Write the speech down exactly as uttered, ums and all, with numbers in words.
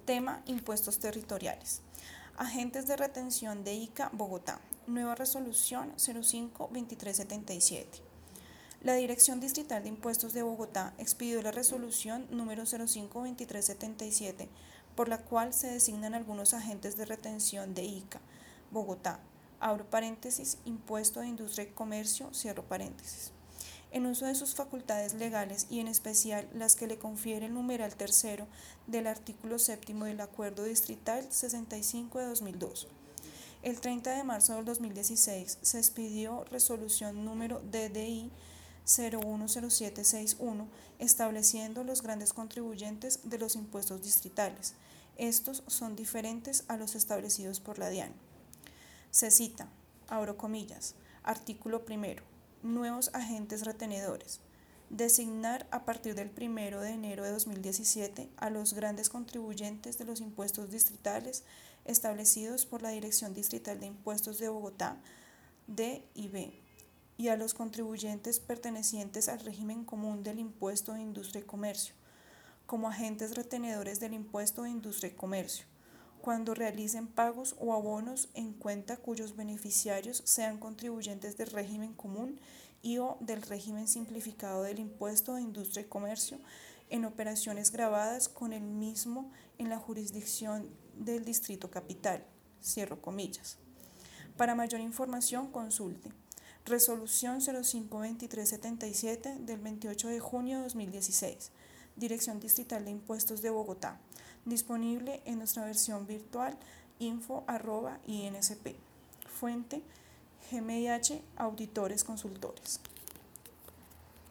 Tema: impuestos territoriales. Agentes de retención de Ica, Bogotá. Nueva resolución cero cinco veintitrés setenta y siete. La Dirección Distrital de Impuestos de Bogotá expidió la resolución número cero cinco veintitrés setenta y siete, por la cual se designan algunos agentes de retención de Ica, Bogotá, abro paréntesis, impuesto de industria y comercio, cierro paréntesis, en uso de sus facultades legales y en especial las que le confiere el numeral tercero del artículo séptimo del Acuerdo Distrital sesenta y cinco de dos mil dos. El treinta de marzo del dos mil dieciséis se expidió resolución número D D I cero uno cero siete seis uno estableciendo los grandes contribuyentes de los impuestos distritales. Estos son diferentes a los establecidos por la DIAN. Se cita, abro comillas, artículo primero, nuevos agentes retenedores. Designar a partir del primero de enero de dos mil diecisiete a los grandes contribuyentes de los impuestos distritales establecidos por la Dirección Distrital de Impuestos de Bogotá, D y B, y a los contribuyentes pertenecientes al régimen común del impuesto de industria y comercio, como agentes retenedores del impuesto de industria y comercio, cuando realicen pagos o abonos en cuenta cuyos beneficiarios sean contribuyentes del régimen común y o del régimen simplificado del impuesto de industria y comercio en operaciones grabadas con el mismo en la jurisdicción del Distrito Capital, cierro comillas. Para mayor información consulte Resolución cero cinco veintitrés setenta y siete del veintiocho de junio de dos mil dieciséis, Dirección Distrital de Impuestos de Bogotá, disponible en nuestra versión virtual info arroba insp. Fuente G M I H Auditores Consultores.